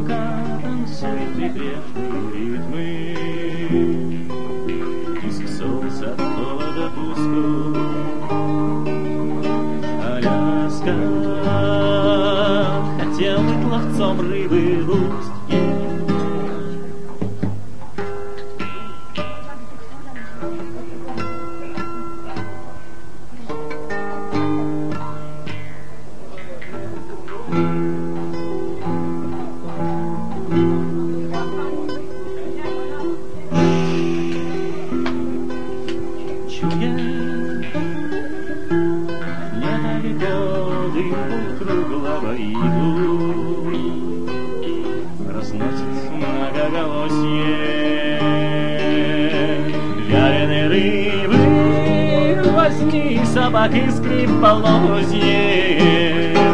Танго танцует прибрежные ритмы, диск солнца от холода пуску. Аляска хотел быть ловцом рыбы в устье. Полукруглого иглу разносит многоголосье вяленой рыбы, возни собак и скрип полозьев.